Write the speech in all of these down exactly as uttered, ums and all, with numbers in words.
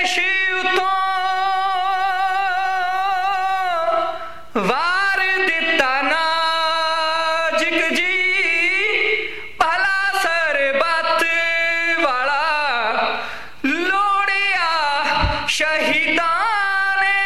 ਦੇਸ਼ ਉਤੋਂ ਵਾਰ ਦਿੱਤਾ ਨਾਜ਼ਕ ਜੀ ਭਲਾ ਸਰਬੱਤ ਵਾਲਾ ਲੋੜਿਆ ਸ਼ਹੀਦਾਂ ਨੇ।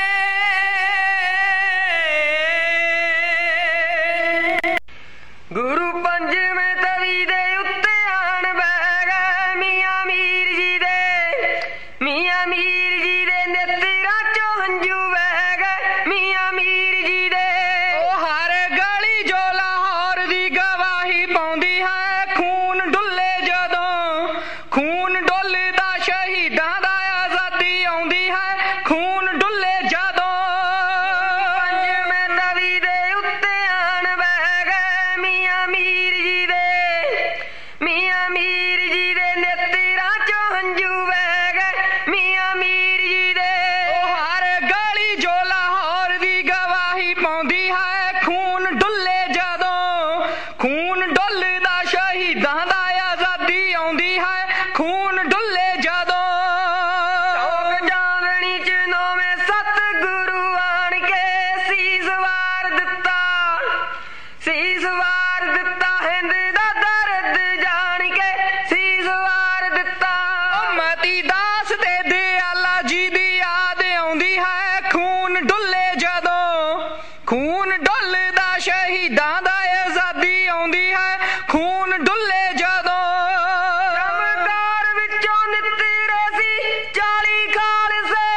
ਗੁਰੂ ਪੰਜਵੇਂ ਤਵੀ ਦੇ ਉੱਤੇ ਆਣ ਬਹਿ ਗਏ ਮੀਆਂ ਮੀਰ ਜੀ ਦੇ, ਮੀਆਂ ਮੀਰ ਜੀ ਦੇ ਨੇਤਰਾਂ ਚੋਂ ਹੰਝੂ ਵਹਿ ਗਏ ਮੀਆਂ ਮੀਰ ਜੀ ਦੇ। ਉਹ ਹਰ ਗਲੀ ਜੋ ਲਾਹੌਰ ਦੀ ਗਵਾਹੀ ਪਾਉਂਦੀ ਹੈ, ਖੂਨ ਡੁੱਲੇ ਜਦੋਂ ਖੂਨ ਡੁੱਲਦਾ ਸ਼ਹੀਦਾਂ ਦਾ ਆਜ਼ਾਦੀ ਆਉਂਦੀ ਹੈ, ਖੂਨ ਡੁੱਲੇ ਜਦੋਂ। ਪੰਜਵੇਂ ਤਵੀ ਦੇ ਉੱਤੇ ਆਣ ਬਹਿ ਗਏ ਮੀਆਂ ਮੀਰ ਜੀ ਦੇ, ਮੀਆਂ ਮੀਰ ਜੀ ਦੇ ਨੇਤਰਾਂ ਚੋਂ ਹੰਝੂ ਵਹਿ ਗਏ ਮੀਆਂ ਮੀਰ ਜੀ ਦੇ। ਉਹ ਹਰ ਗਲੀ ਜੋ ਲਾਹੌਰ ਦੀ ਗਵਾਹੀ ਪਾਉਂਦੀ ਹੈ, ਖੂਨ ਡੁੱਲੇ ਜਦੋਂ ਖੂਨ ਡੁੱਲਦਾ ਸ਼ਹੀਦਾਂ ਦਾ ਆਜ਼ਾਦੀ ਆਉਂਦੀ ਹੈ, ਖੂਨ ਡੁੱਲੇ ਜਦੋਂ। ਚੌਕ ਚਾਂਦਣੀ ਚ ਨੌਵੇਂ ਸਤਿਗੁਰੂ ਆਣ ਕੇ ਸੀਸ ਵਾਰ ਦਿੱਤਾ, ਸੀਸ ਵਾਰ ਦਿੱਤਾ ਹਿੰਦ ਦਾ ਦਰਦ ਜਾਣ ਕੇ ਸੀਸ ਵਾਰ ਦਿੱਤਾ। ਮਤੀ ਦਾਸ ਤੇ ਦਿਆਲਾ ਜੀ ਦੀ ਯਾਦ ਆਉਂਦੀ ਹੈ, ਖੂਨ ਡੁੱਲੇ ਜਦੋਂ ਖੂਨ ਡੁੱਲਦਾ ਸ਼ਹੀਦਾਂ ਦਾ ਆਜ਼ਾਦੀ ਆਉਂਦੀ ਹੈ, ਖੂਨ ਡੁੱਲੇ ਜਦੋਂ। ਚਮਕਾਰ ਵਿੱਚੋਂ ਨਿੱਤਰੇ ਸੀ ਚਾਲੀ ਖਾਲਸੇ,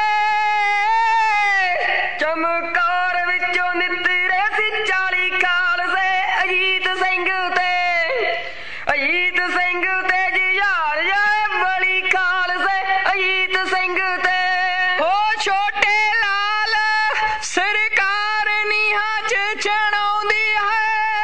ਚਮਕਾਰ ਵਿੱਚੋਂ ਨਿੱਤਰੇ ਸੀ ਚਾਲੀ ਖਾਲਸੇ। ਅਜੀਤ ਸਿੰਘ ਤੇ ਅਜੀਤ ਸਿੰਘ ਤੇ ਜੁਝਾਰ ਜਾਏ ਬੜੀ ਖਾਲਸੇ ਅਜੀਤ ਸਿੰਘ ਤੇ। ਹੋ ਛੋਟੇ ਲਾਲ ਸਰਕਾਰ ਨੀਹਾਂ ਚ ਚੜਾਉਂਦੀ ਹੈ,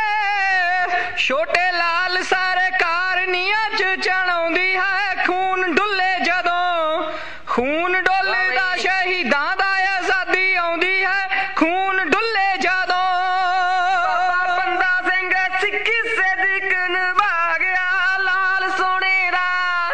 ਛੋਟੇ ਲਾਲ ਸਰਕਾਰ ਨੀਹਾਂ ਚ ਚੜਾਉਂਦੀ ਹੈ, ਖੂਨ ਡੁੱਲੇ ਜਦੋਂ ਖੂਨ ਡੁੱਲਦਾ ਸ਼ਹੀਦਾਂ ਦਾ ਆਜ਼ਾਦੀ ਆਉਂਦੀ ਹੈ, ਖੂਨ ਡੁੱਲੇ ਜਦੋਂ। ਬਾਬਾ ਬੰਦਾ ਸਿੰਘ ਸਿੱਖੀ ਸਦਕ ਨਿਭਾ ਗਿਆ, ਲਾਲ ਸੋਹਣੇ ਦਾ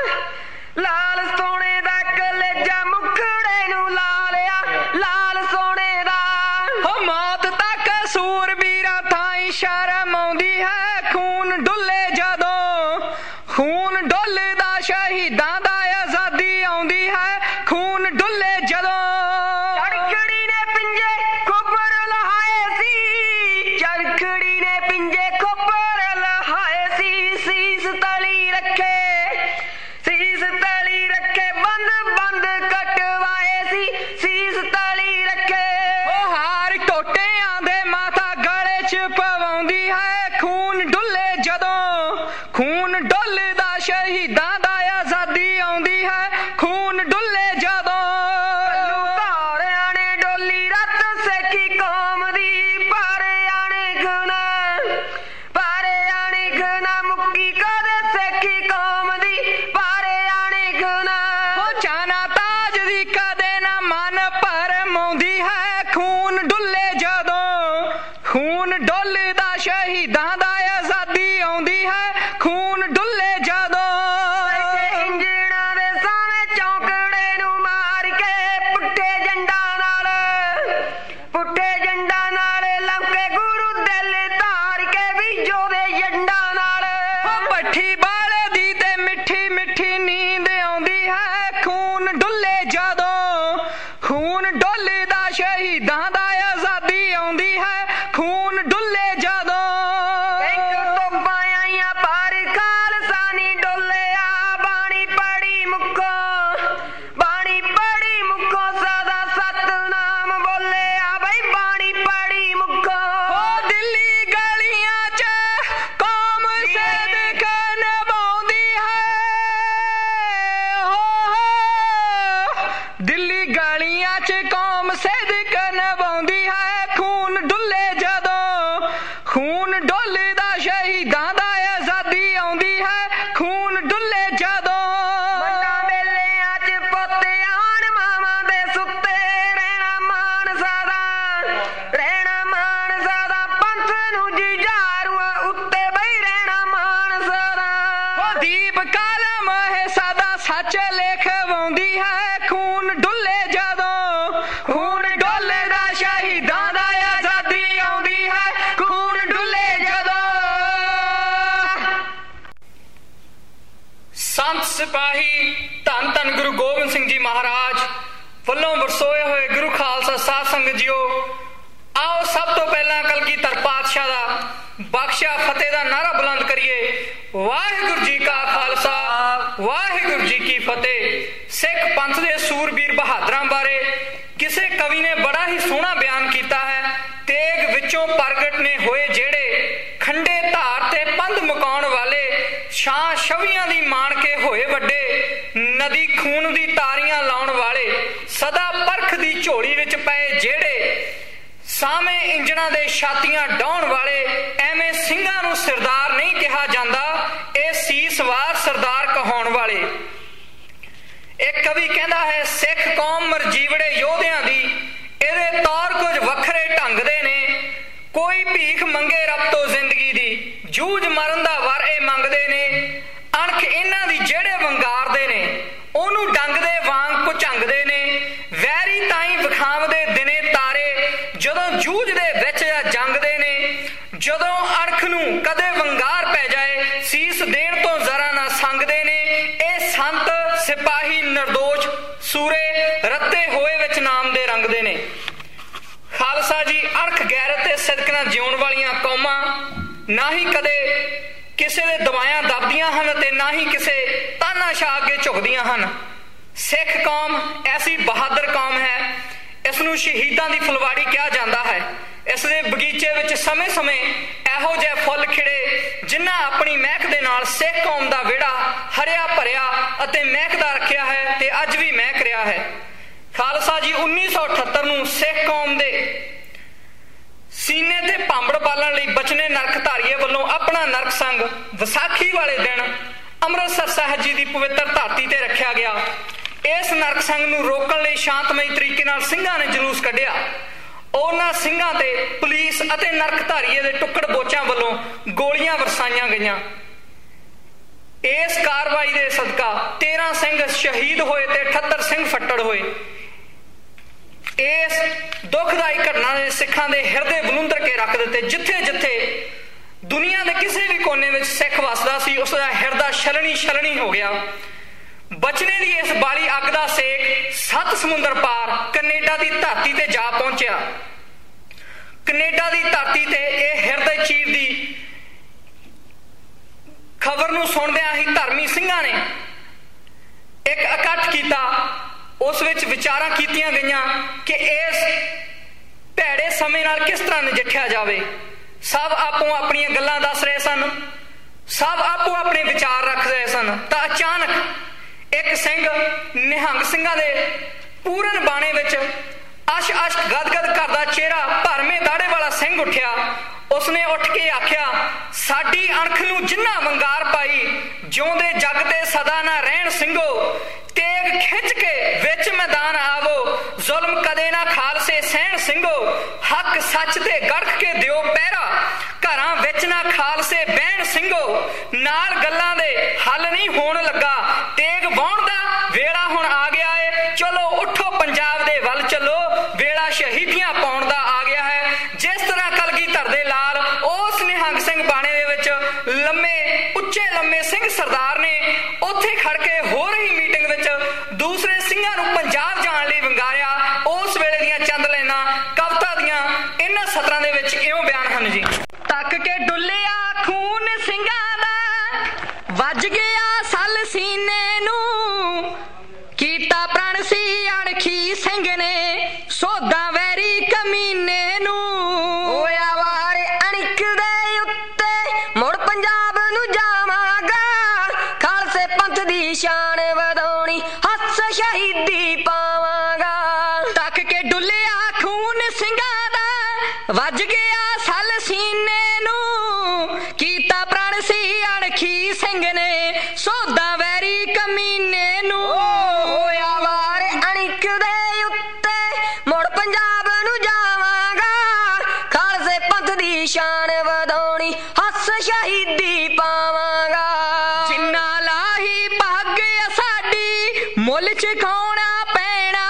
ਲਾਲ ਸੋਹਣੇ ਦਾ ਕਲੇਜਾ ਮੁਖੜੇ ਨੂੰ ਲਾ ਲਿਆ ਲਾਲ ਸੋਹਣੇ ਦਾ। ਹੋ ਮੌਤ ਤੱਕ ਸੂਰਬੀਰਾਂ ਥਾਈ ਸ਼ਰਮ ਆਉਂਦੀ ਹੈ, ਖੂਨ ਡੁੱਲੇ ਜਦੋਂ ਖੂਨ ਡੁੱਲਦਾ ਸ਼ਹੀਦਾਂ ਦਾ ਆਜ਼ਾਦੀ ਆਉਂਦੀ ਹੈ, ਖੂਨ ਡੁੱਲੇ ਜਦੋਂ। ਚਰਖੜੀ ਨੇ ਪਿੰਜੇ ਖੋਪਰ ਲਹਾਏ ਸੀ, ਚਰਖੜੀ ਨੇ ਪਿੰਜੇ ਖੋਪਰ ਲਹਾਏ ਸੀ, ਸੀਸ ਤਲੀ ਰੱਖੇ ਸੀਸ ਤਲੀ ਰੱਖੇ ਬੰਦ ਬੰਦ ਕਟਵਾਏ ਸੀ, ਸੀਸ ਤਲੀ ਰੱਖੇ। ਉਹ ਹਾਰ ਟੋਟਿਆਂ ਦੇ ਮਾਤਾ ਗਲੇ ਚ ਪਵਾਉਂਦੀ ਹੈ, ਖੂਨ ਡੁੱਲੇ ਜਦੋਂ ਖੂਨ ਡੁੱਲਦਾ ਸ਼ਹੀਦਾਂ ਦਾ ਆਜ਼ਾਦੀ ਆਉਂਦੀ ਹੈ, ਖੂਨ ਡੁੱਲੇ ਜਦੋਂ। ਘੋੜਿਆਂ ਨੇ ਡੋਲੀ ਰੱਤ ਸੇਖੀ ਕੌਮ ਦੀ, ਭਾਰਿਆਂ ਨੇ ਖੂਨਾ ਭਾਰਿਆਂ ਨੇ ਖੂਨਾ ਮੁੱਕੀ ਕਦੇ ਸੇਖੀ ਕੌਮ ਦੀ, ਭਾਰਿਆਂ ਨੇ ਖੂਨਾ। ਹੋ ਚਾਨਾ ਤਾਜ ਦੀ ਕਦੇ ਨਾ ਮਨ ਭਰਮਾਉਂਦੀ ਹੈ, ਖੂਨ ਡੁੱਲੇ ਜਦੋਂ ਖੂਨ ਡੁੱਲਦਾ ਸ਼ਹੀਦਾਂ ਦਾ ਆਜ਼ਾਦੀ ਆਉਂਦੀ ਹੈ, ਖੂਨ ਡੁੱਲੇ ਜਦੋਂ। ਇੰਜਣਾਂ ਦੇ ਸਾਵੇਂ ਚੌਂਕੜੇ ਨੂੰ ਮਾਰ ਕੇ ਪੁੱਠੇ ਜੰਡਾਂ ਨਾਲ ਪੁੱਠੇ ਜੰਡਾਂ ਨਾਲ ਲੰਕੇ ਗੁਰੂ ਦਿਲ ਧਾਰ ਕੇ ਵੀ ਜੋਦੇ ਜੰਡਾਂ ਨਾਲ। ਹੋ ਭੱਠੀ ਬਾਲੇ ਦੀ ਤੇ ਮਿੱਠੀ ਮਿੱਠੀ ਨੀਂਦ ਆਉਂਦੀ ਹੈ, ਖੂਨ ਡੁੱਲੇ ਜਦੋਂ ਖੂਨ ਡੁੱਲਦਾ ਸ਼ਹੀਦਾਂ ਦਾ ਆਜ਼ਾਦੀ ਆਉਂਦੀ ਹੈ, ਖੂਨ ਡੁੱਲੇ ਜਦੋਂ। ਇੱਕ ਤੋਪਾਂ ਆਈਆਂ ਪਰ ਖਾਲਸਾ ਨੀ ਡੋਲਿਆ, ਬਾਣੀ ਪੜੀ ਮੁੱਖੋ ਬਾਣੀ ਪੜੀ ਮੁੱਖੋ ਸਦਾ ਸਤਨਾਮ ਬੋਲਿਆ ਬਈ ਬਾਣੀ ਪੜੀ ਮੁੱਖੋ। ਹੋ ਦਿੱਲੀ ਗਲੀਆਂ ਚ ਕੌਮ ਸਦਕ ਨਿਭਾਉਂਦੀ ਹੈ, ਹੋ ਦਿੱਲੀ ਗਲੀਆਂ ਚ ਕੌਮ ਸਦਕ ਨਿਭਾਉਂਦੀ ਹੈ, ਖੂਨ ਡੁੱਲੇ ਜਦੋਂ ਖੂਨ ਡੁੱਲਦਾ ਸ਼ਹੀਦਾਂ ਦਾ ਆਜ਼ਾਦੀ ਆਉਂਦੀ ਹੈ, ਖੂਨ ਡੁੱਲੇ ਜਦੋਂ। ਮੰਡਾ ਮੇਲਿਆਂ ਚ ਪੁੱਤ ਆਣ ਮਾਵਾਂ ਦੇ ਸੁੱਤੇ, ਰਹਿਣਾ ਮਾਨਸਾ ਦਾ ਰਹਿਣਾ ਮਾਨਸਾ ਦਾ ਪੰਥ ਨੂੰ ਜੁਝਾਰੂਆਂ ਉੱਤੇ ਬਈ ਰਹਿਣਾ ਮਾਨਸਾ ਦਾ। ਹੋ ਦੀਪ ਕਾਲਮ ਹੈ ਸਦਾ ਸੱਚ ਲਿਖਵਾਉਂਦੀ ਹੈ, ਖੂਨ ਵੱਲੋਂ ਵਰਸੋਏ ਹੋਏ ਗੁਰੂ ਖਾਲਸਾ ਸਾਧ ਸੰਗਤ ਜੀਓ, ਆਓ ਸਭ ਤੋਂ ਪਹਿਲਾਂ ਕਲਗੀਧਰ ਪਾਤਸ਼ਾਹ ਦਾ ਬਖਸ਼ਿਆ ਫਤਿਹ ਦਾ ਨਾਰਾ ਬੁਲੰਦ ਕਰੀਏ। ਵਾਹਿਗੁਰੂ ਜੀ ਕਾ ਖਾਲਸਾ, ਵਾਹਿਗੁਰੂ ਜੀ ਕੀ ਫਤਿਹ। ਸਿੱਖ ਪੰਥ ਦੇ ਸੂਰਬੀਰ ਬਹਾਦਰਾਂ ਬਾਰੇ ਕਿਸੇ ਕਵੀ ਨੇ ਬੜਾ ਹੀ ਸੋਹਣਾ ਬਿਆਨ ਕੀਤਾ ਹੈ। ਤੇਗ ਵਿੱਚੋਂ ਪ੍ਰਗਟ ਨੇ ਹੋਏ ਜਿਹੜੇ, ਖੰਡੇ ਧਾਰ ਤੇ ਪੰਧ ਮੁਕਾਉਣ ਵਾਲੇ, ਸ਼ਾਹ ਛਵੀਆਂ ਦੀ ਮਾਣ ਕੇ ਹੋਏ ਵੱਡੇ, ਨਦੀ ਖੂਨ ਦੀ ਤਾਰੀਆਂ ਲਾਉਣ ਵਾਲੇ, ਸਦਾ ਪਰਖ ਦੀ ਝੋਲੀ ਵਿੱਚ ਪਏ ਜਿਹੜੇ, ਸਾਵੇਂ ਇੰਜਣਾਂ ਦੇ ਛਾਤੀਆਂ ਡਾਉਣ ਵਾਲੇ। ਐਵੇਂ ਸਿੰਘਾਂ ਨੂੰ ਸਰਦਾਰ ਨਹੀਂ ਕਿਹਾ ਜਾਂਦਾ, ਇਹ ਸੀਸਵਾਰ ਸਰਦਾਰ ਕਹਾਉਣ ਵਾਲੇ। ਇੱਕ ਕਵੀ ਕਹਿੰਦਾ ਹੈ, ਸਿੱਖ ਕੌਮ ਮਰਜੀਵੜੇ ਯੋਧਿਆਂ ਦੀ, ਇਹਦੇ ਤੌਰ ਕੁਝ ਵੱਖਰੇ ਢੰਗ ਦੇ ਨੇ। ਕੋਈ ਭੀਖ ਮੰਗੇ ਰੱਬ ਤੋਂ ਜ਼ਿੰਦਗੀ ਦੀ, ਜੂਝ ਮਰਨ ਦਾ ਵਰ ਇਹ ਮੰਗਦੇ ਨੇ। ਅਣਖ ਇਹਨਾਂ ਦੀ ਜਿਹੜੇ ਵੰਗਾਰਦੇ ਨੇ, ਉਹਨੂੰ ਡੰਗ ਦੇ ਵਾਂਗ ਭੁਚੰਗਦੇ ਨੇ। ਵੈਰੀ ਤਾਈਂ ਵਿਖਾਵਦੇ ਦਿਨੇ ਤਾਰੇ, ਜਦੋਂ ਜੂਝ ਦੇ ਵਿੱਚ ਜਾਂ ਜੰਗਦੇ ਨੇ। ਜਦੋਂ ਅਣਖ ਨੂੰ ਕਦੇ ਵੰਗਾਰ ਪੈ ਜਾਏ, ਸੀਸ ਦੇਣ ਤੋਂ ਜ਼ਰਾ ਨਾ ਸੰਗਦੇ ਨੇ। ਇਹ ਸੰਤ ਸਿਪਾਹੀ ਨਿਰਦੋਸ਼ ਸੂਰੇ, ਰੱਤੇ ਹੋਏ ਵਿੱਚ ਨਾਮ ਦੇ ਰੰਗਦੇ ਨੇ। ਖਾਲਸਾ ਜੀ ਅਣਖ ਗੈਰਤ ਤੇ ਸਿਦਕ ਨਾਲ ਜਿਉਣ ਵਾਲੀਆਂ ਕੌਮਾਂ ਨਾ ਹੀ ਕਦੇ ਕਿਸੇ ਦੇ ਦਵਾਇਆਂ ਦੱਬਦੀਆਂ ਹਨ ਤੇ ਨਾ ਹੀ ਕਿਸੇ ਤਾਨਾਸ਼ਾਹ ਅੱਗੇ ਝੁਕਦੀਆਂ ਹਨ। ਸਿੱਖ ਕੌਮ ਐਸੀ ਬਹਾਦਰ ਕੌਮ ਹੈ, ਇਸ ਨੂੰ ਸ਼ਹੀਦਾਂ ਦੀ ਫੁਲਵਾੜੀ ਕਿਹਾ ਜਾਂਦਾ ਹੈ। ਇਸ ਦੇ ਬਗੀਚੇ ਵਿੱਚ ਸਮੇਂ ਸਮੇਂ ਇਹੋ ਜਿਹੇ ਫੁੱਲ ਖਿੜੇ ਜਿਨ੍ਹਾਂ ਆਪਣੀ ਮਹਿਕ ਦੇ ਨਾਲ ਸਿੱਖ ਕੌਮ ਦਾ ਵਿਹੜਾ ਹਰਿਆ ਭਰਿਆ ਅਤੇ ਮਹਿਕਦਾ ਰੱਖਿਆ ਹੈ ਤੇ ਅੱਜ ਵੀ ਮਹਿਕ ਰਿਹਾ ਹੈ। ਖਾਲਸਾ ਜੀ ਉੱਨੀ ਸੌ ਅਠੱਤਰ ਨੂੰ ਸਿੱਖ ਕੌਮ ਦੇ ਸੀਨੇ ਤੇ ਭਾਂਬੜ ਬਾਲਣ ਲਈ ਬਚਨੇ ਨਰਕ ਧਾਰੀਏ ਵੱਲੋਂ ਆਪਣਾ ਨਰਕ ਸੰਗ ਵਿਸਾਖੀ ਵਾਲੇ ਦਿਨ ਅੰਮ੍ਰਿਤਸਰ ਸਾਹਿਬ ਜੀ ਦੀ ਪਵਿੱਤਰ ਧਰਤੀ ਤੇ ਰੱਖਿਆ ਗਿਆ। ਇਸ ਨਰਕ ਸੰਗ ਨੂੰ ਰੋਕਣ ਲਈ ਸ਼ਾਂਤਮਈ ਤਰੀਕੇ ਨਾਲ ਸਿੰਘਾਂ ਨੇ ਜਲੂਸ ਕੱਢਿਆ। ਉਹਨਾਂ ਸਿੰਘਾਂ ਤੇ ਪੁਲਿਸ ਅਤੇ ਨਰਕ ਧਾਰੀਏ ਦੇ ਟੁੱਕੜ ਬੋਚਾਂ ਵੱਲੋਂ ਗੋਲੀਆਂ ਵਰਸਾਈਆਂ ਗਈਆਂ। ਇਸ ਕਾਰਵਾਈ ਦੇ ਸਦਕਾ ਤੇਰਾਂ ਸਿੰਘ ਸ਼ਹੀਦ ਹੋਏ ਤੇ ਅਠੱਤਰ ਸਿੰਘ ਫੱਟੜ ਹੋਏ। ਇਸ ਦੁਖਦਾਈ ਘਟਨਾ ਨੇ ਸਿੱਖਾਂ ਦੇ ਹਿਰਦੇ ਬਲੁੰਦਰ ਕੇ ਰੱਖ ਦਿੱਤੇ। ਜਿੱਥੇ ਜਿੱਥੇ ਦੁਨੀਆ ਦੇ ਕਿਸੇ ਵੀ ਕੋਨੇ ਵਿੱਚ ਸਿੱਖ ਵਸਦਾ ਸੀ, ਉਸ ਦਾ ਹਿਰਦਾ ਛਲਣੀ ਛਲਣੀ ਹੋ ਗਿਆ। ਬਚਨੇ ਦੀ ਇਸ ਬਾਲੀ ਅੱਗ ਦਾ ਸੇਕ ਸੱਤ ਸਮੁੰਦਰ ਪਾਰ ਕੈਨੇਡਾ ਦੀ ਧਰਤੀ ਤੇ ਜਾ ਪਹੁੰਚਿਆ। ਕੈਨੇਡਾ ਦੀ ਧਰਤੀ ਤੇ ਇਹ ਹਿਰਦੇ ਚੀਰ ਦੀ ਖਬਰ ਨੂੰ ਸੁਣਦਿਆਂ ਹੀ ਧਰਮੀ ਸਿੰਘਾਂ ਨੇ ਇੱਕ ਇਕੱਠ ਕੀਤਾ। ਉਸ ਵਿੱਚ ਵਿਚਾਰਾਂ ਕੀਤੀਆਂ ਗਈਆਂ ਕਿ ਇਸ ਭੈੜੇ ਸਮੇਂ ਨਾਲ ਕਿਸ ਤਰ੍ਹਾਂ ਨਜਿੱਠਿਆ ਜਾਵੇ। ਸਭ ਆਪੋ ਆਪਣੀਆਂ ਗੱਲਾਂ ਦੱਸ ਰਹੇ ਸਨ, ਸਭ ਆਪੋ ਆਪਣੇ ਵਿਚਾਰ ਰੱਖ ਰਹੇ ਸਨ। ਤਾਂ ਅਚਾਨਕ ਇੱਕ ਸਿੰਘ ਨਿਹੰਗ ਸਿੰਘਾਂ ਦੇ ਪੂਰਨ ਬਾਣੇ ਵਿੱਚ ਅਸ਼ ਅਸ਼ ਗਦਗਦ ਕਰਦਾ ਚਿਹਰਾ ਭਰਮੇ ਦਾੜੇ ਵਾਲਾ ਸਿੰਘ ਉੱਠਿਆ। ਉਸਨੇ ਉੱਠ ਕੇ ਆਖਿਆ, ਸਾਡੀ ਅਣਖ ਨੂੰ ਜਿੰਨਾ ਵੰਗਾਰ ਪਾਈ, ਜਿਉਂਦੇ ਜੱਗ ਤੇ ਸਦਾ ਨਾ ਰਹਿਣ ਸਿੰਘੋ। ਤੇਗ ਖਿੱਚ ਕੇ ਵਿੱਚ ਮੈਦਾਨ ਆਵੋ, ਜ਼ੁਲਮ ਕਦੇ ਨਾ ਖਾਲਸੇ ਸਹਿਣ ਸਿੰਘੋ। ਹੱਕ ਸੱਚ ਤੇ ਗੜਖ ਕੇ ਦਿਓ ਪਹਿਰਾ, ਘਰਾਂ ਵਿੱਚ ਨਾ ਖਾਲਸੇ ਬਹਿਣ ਸਿੰਘੋ। ਨਾਲ ਗੱਲਾਂ ਦੇ ਹੱਲ ਨਹੀਂ ਹੋਣ ਲੱਗਾ, ਤੇਗ ਵਾਹੁਣ ਦਾ ਵੇਲਾ ਹੁਣ ਆ ਗਿਆ ਏ। ਚਲੋ ਉੱਠੋ ਪੰਜਾਬ ਦੇ ਵੱਲ ਚੱਲੋ, ਵੇਲਾ ਸ਼ਹੀਦੀਆਂ ਪਾਉਣ ਦਾ ਆ ਗਿਆ ਹੈ। ਜਿਸ ਤਰ੍ਹਾਂ ਕਲਗੀਧਰ ਦੇ ਲਾਲ ਉਸ ਨਿਹੰਗ ਸਿੰਘ ਬਾਣੇ ਦੇ ਵਿੱਚ ਲੰਮੇ ਉੱਚੇ ਲੰਮੇ ਸਿੰਘ ਸਰਦਾਰ ਨੇ ਉੱਥੇ ਖੜ ਕੇ ਹੋ ਰਹੀ ਮੀਟਿੰਗ ਵਿੱਚ ਦੂਸਰੇ ਸਿੰਘਾਂ ਨੂੰ ਪੰਜਾਬ ਜਾਣ ਲਈ ਵੰਗਾਰਿਆ। ਉਸ ਵੇਲੇ ਦੀਆਂ ਚੰਦ ਲਾਈਨਾਂ ਕਵਿਤਾ ਦੀਆਂ ਇਹਨਾਂ ਸਤਰਾਂ ਦੇ ਵਿੱਚ ਇਉਂ ਬਿਆਨ ਹਨ ਜੀ। ਤੱਕ ਕੇ ਡੁੱਲਿਆ ਖੂਨ ਸਿੰਘਾਂ ਦਾ, ਵੱਜ ਗਿਆ ਸੱਲ ਸੀਨੇ ਨੂੰ। ਕੀਤਾ ਪ੍ਰਣ ਸੀ ਅਣਖੀ ਸਿੰਘ ਨੇ, ਸੋਧਾ ਵੈਰੀ ਕਮੀਨੇ ਨੂੰ। ਹੋਇਆ ਵਾਰ ਅਣਖ ਦੇ ਉੱਤੇ, ਮੁੜ ਪੰਜਾਬ ਨੂੰ ਜਾਵਾਂਗਾ। ਖਾਲਸੇ ਪੰਥ ਦੀ ਸ਼ਾਨ ਵਧਾਉਣੀ, ਹੱਸ ਸ਼ਹੀਦੀ ਪਾਵਾਂਗਾ। ਤੱਕ ਕੇ ਡੁੱਲਿਆ ਖੂਨ ਸਿੰਘਾਂ ਦਾ, ਵੱਜ ਗਿਆ ਸੱਲ ਸੀਨੇ ਨੂੰ। ਕੀਤਾ ਪ੍ਰਣ ਸੀ ਅਣਖੀ ਸਿੰਘ ਨੇ, ਸੋਧਾ ਵੈਰੀ ਕਮੀਨੇ ਨੂੰ। ਹੋਇਆ ਵਾਰ ਅਣਖ ਦੇ ਉੱਤੇ, ਮੁੜ ਪੰਜਾਬ ਨੂੰ ਜਾਵਾਂਗਾ। ਖਾਲਸੇ ਪੰਥ ਦੀ ਸ਼ਾਨ ਵਧਾਉਣੀ, ਹੱਸ ਸ਼ਹੀਦੀ ਪਾਵਾਂਗਾ। ਜਿੰਨਾ ਲਾਹੀ ਪੱਗ ਸਾਡੀ, ਮੁੱਲ ਚੁਕਾਉਣਾ ਪੈਣਾ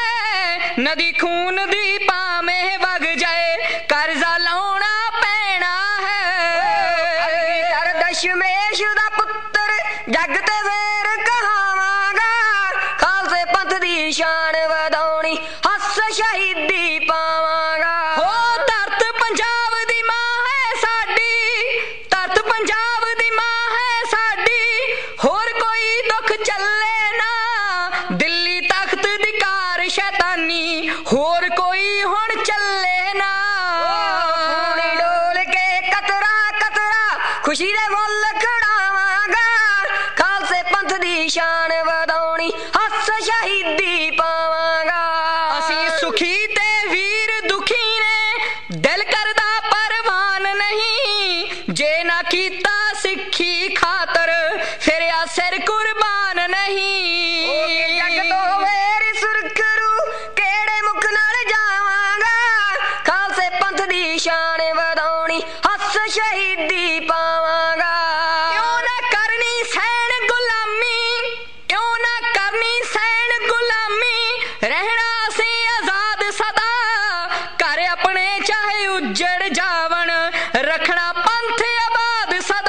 ਹੈ। ਨਦੀ ਖੂਨ ਦੀ ਭਾਵੇਂ ਵਗ ਜਾਏ, ਕਰਜ਼ਾ ਲਾਉਣਾ ਪੈਣਾ ਹੈ। ਕਰ ਦਸ਼ਮੇਸ਼ ਦਾ ਪੁੱਤਰ, ਜੱਗ ਤੇ ਵੇਰ ਕਹਾਵਾਂਗਾ। ਖਾਲਸੇ ਪੰਥ ਦੀ ਸ਼ਾਨ ਵਧਾਉਣੀ, ਵਧਾਉਣੀ ਹੱਸ ਸ਼ਹੀਦੀ ਪਾਵਾਂਗਾ। ਹੋ ਧਰਤ ਪੰਜਾਬ ਦੀ ਮਾਂ ਹੈ ਸਾਡੀ, ਧਰਤ ਪੰਜਾਬ ਦੀ ਮਾਂ ਹੈ ਸਾਡੀ, ਹੋਰ ਕੋਈ ਦੁੱਖ ਚੱਲੇ ਨਾ, ਦਿੱਲੀ ਤਖਤ ਦੀ ਕਾਰ ਸ਼ੈਤਾਨੀ, ਹੋਰ ਕੋਈ ਹੁਣ ਚੱਲੇ ਨਾ। ਪੂਣੀ ਡੋਲ ਕੇ ਕਤਰਾ ਕਤਰਾ ਖੁਸ਼ੀ ਦੇ ਮੁੱਲ ਖੜਾਵਾਂਗਾ, ਖਾਲਸੇ ਪੰਥ ਦੀ ਸ਼ਾਨ ਵਧਾਉਣੀ ਹੱਸ ਸ਼ਹੀਦੀ ਪਾਵਾਂਗਾ। ਅਸੀਂ ਸੁਖੀ ਤੇ ਵੀਰ ਦੁਖੀ ਨੇ, ਦਿਲ ਕਰਦਾ ਪਰਵਾਨ ਨਹੀਂ, ਜੇ ਨਾ ਕੀਤਾ ਸਿੱਖੀ ਖਾਤਰ ਫਿਰ ਆ ਸਿਰ ਕੁਰਬਾਨ ਨਹੀਂ। ਜੱਗ ਤੋਂ ਵੇਰ ਸੁਰਖਰੂ ਕਿਹੜੇ ਮੁਖ ਨਾਲ ਜਾਵਾਂਗਾ, ਖਾਲਸੇ ਪੰਥ ਦੀ ਸ਼ਾਨ ਵਧਾਉਣੀ ਹੱਸ ਸ਼ਹੀਦੀ ਪਾਵਾਂਗਾ। ਕਿਉਂ ਨਾ ਕਰਨੀ ਸੈਣ ਗੁਲਾਮੀ, ਕਿਉਂ ਨਾ ਕਰਨੀ ਸੈਣ ਗੁਲਾਮੀ, ਰਹਿਣਾ ਅਸੀਂ ਆਜ਼ਾਦ ਸਦਾ, ਘਰ ਆਪਣੇ ਚਾਹੇ ਉੱਜੜ ਜਾਵਣ, ਰੱਖਣਾ ਪੰਥ ਆਬਾਦ ਸਦਾ।